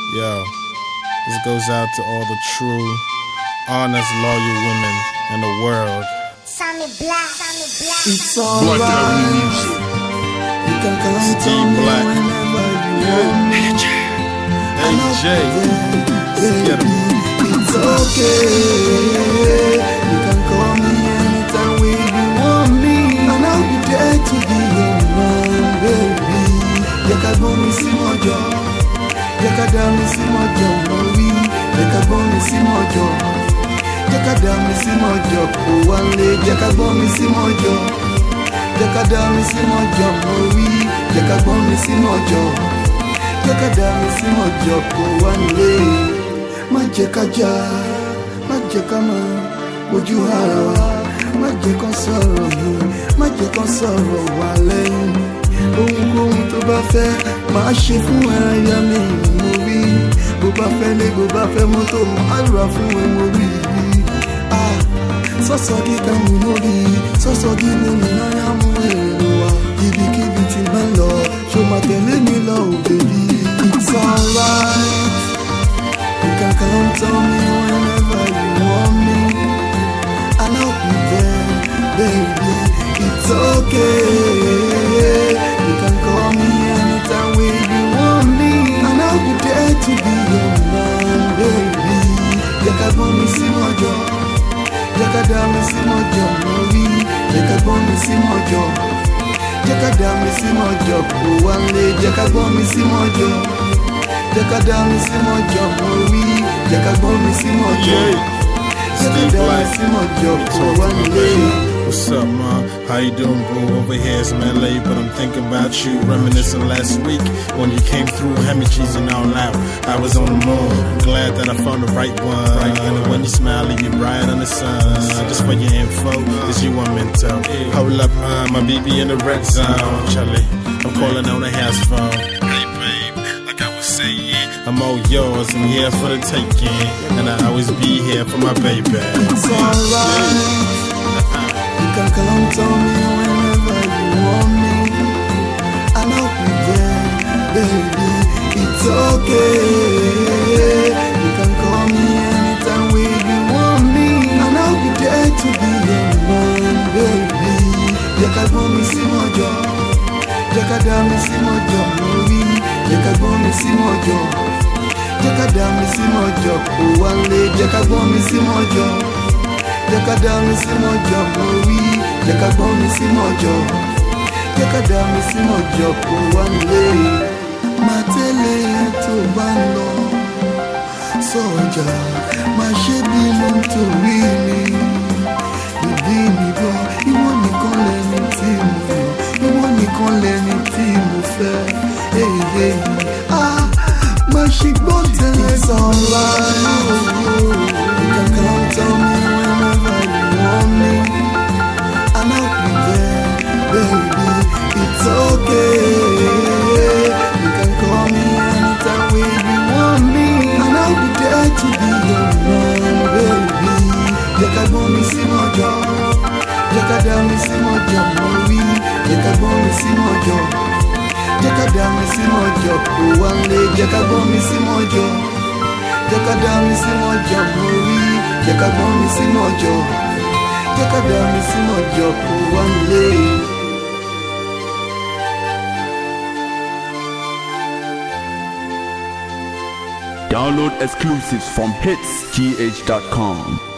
Yo, this goes out to all the true, honest, loyal women in the world. It's alright. You can count on me whenever you want me. AJ, get him. It's okay. You can call me anytime when you want me, and I'll be there to be your man, baby. You can go me see my job. You can down me see my job, Marie. You can go me see my job. Jaka down me see my job, oh one day. Jaka go me see my job. Jaka down me see my job, Marie. Jaka go me see my job. Jaka down me see my job, oh one day. Ma jaka ja, ma jaka ma, ojú ara wa. Ma jaka sọ̀rọ̀ mi, ma jaka sọ̀rọ̀ wa lẹ́yìn. Ohunkóhun tó bá fẹ́, máa ṣe fún ẹ̀yà mi, mo rí. Bó bá fẹ́ lé, bó bá fẹ́ mọ́tò, máa rà fún ẹ, mo rí. Sọ́sọ́gí kan mú lórí, sọ́sọ́gí ni mi náà yá mú èrò wa. Ibikíbi tí bá lọ, ṣó máa tẹ̀lé mi lọ, oh baby. It's alright. You can count on me whenever you want me, and I'll be there, baby. It's okay. You can call me anytime when you want me, and I'll be there to be your man, baby. Jaka go me see my job. Jaka down me see my job, Marie. Jaka go me see my job. Jaka down me see my job, oh one day. Jaka go me see my job. Jaka down me see my job, Marie. Jaka go me see my job. Jaka down me see my job, oh one day. What's up, man? How you doing, bro? Over here is LA, but I'm thinking about you. Reminiscing last week when you came through, had me cheesing out loud. I was on the moon, glad that I found the right one. And when you smile, you bright on the sun. Just for your info, is you I'm into. Hold up, my BB in the red zone. Charlie, I'm calling on the house phone. Hey, babe, like I was saying, I'm all yours. I'm here for the taking, and I always be here for my baby. It's alright. You can count on me whenever you want me, and I'll be there, baby. It's okay. You can call me anytime when you want me, and I'll be there to be your man, baby. Jaka go me see my job. Jaka down me see my job, Marie. Jaka go me see my job. Jaka down me see my job, oh one day. Jaka go me see my job. Jaka down me see my job, Marie. Jaka go me see my job. Jaka down me see my job, oh one day. Ma tele to bando, soja. Ma ṣe bínú torí mi. Ìdí mi bọ̀, ìwọ nìkan lẹni tí mo fẹ́. Ìwọ nìkan lẹni tí mo fẹ́. Hey, hey, ma ṣe gbọ́ tẹ́lẹ̀ sọ̀rọ̀. You can count on me whenever you want me, and I'll be there, baby. It's okay. You can call me anytime when you want me, and I'll be there to be your man, baby. Jaka go me see my job. Jaka down me see my job, Marie. Jaka go me see my job. Jaka down me see my job, oh one day. Jaka go me see my job. Jaka down me see my job, Marie. Jaka go me see my job. Jaka down me see my job, oh one day. Download exclusives from hitsgh.com.